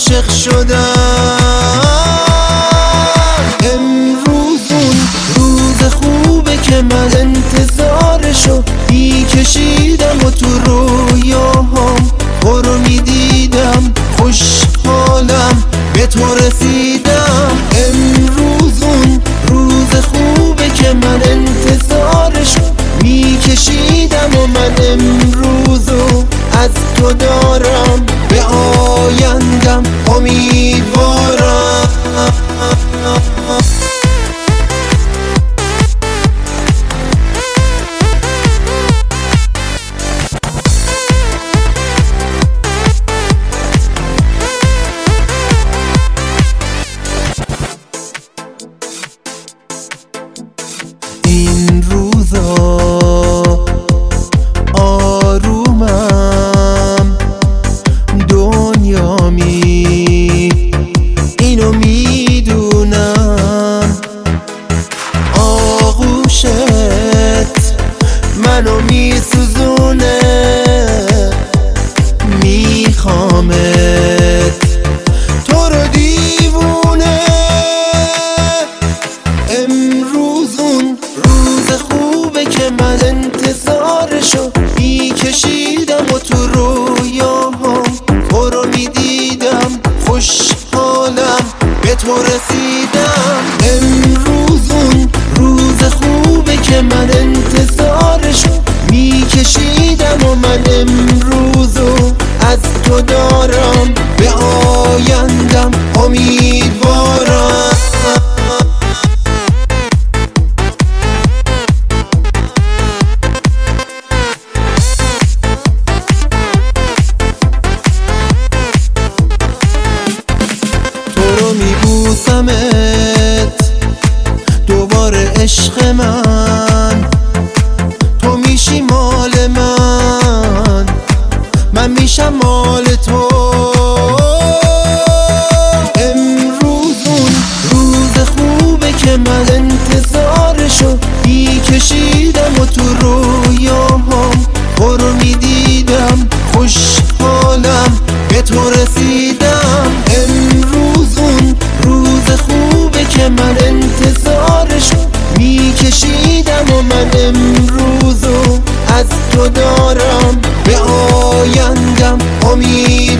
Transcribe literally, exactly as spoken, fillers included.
عاشق شدم. امروز اون روز خوبه که من انتظارشو میکشیدم و تو رویاهام تو رو میدیدم، خوشحالم به تو رسیدم. امروز اون روز خوبه که من انتظارشو میکشیدم و من امروزو از تو دارم، به آیندم امیدوارم. این روزا آرومم دنیامی، اینو میدونم. آغوشت منو میسوزونه، میخوامت تو رو دیوونه. امروز اون روز خوبه که من انتظارشو میکشیدم و تو رویاهام تو رو میدیدم، خوشحالم به تو رسیدم. امروز اون روز خوبه که من انتظارشو میکشیدم و من امروزو از تو دارم، به آیندم امیدوارم. میبوسمت دوباره عشق من، تو میشی مال من، من میشم مال تو. امروز اون روز خوبه که من انتظارشو میکشیدم و تو رویاهام تو رو میدیدم، خوشحالم به تو رسیدم. امروز اون روز خوبه که من انتظارشو میکشیدم و من امروزو از تو دارم، به آیندم امید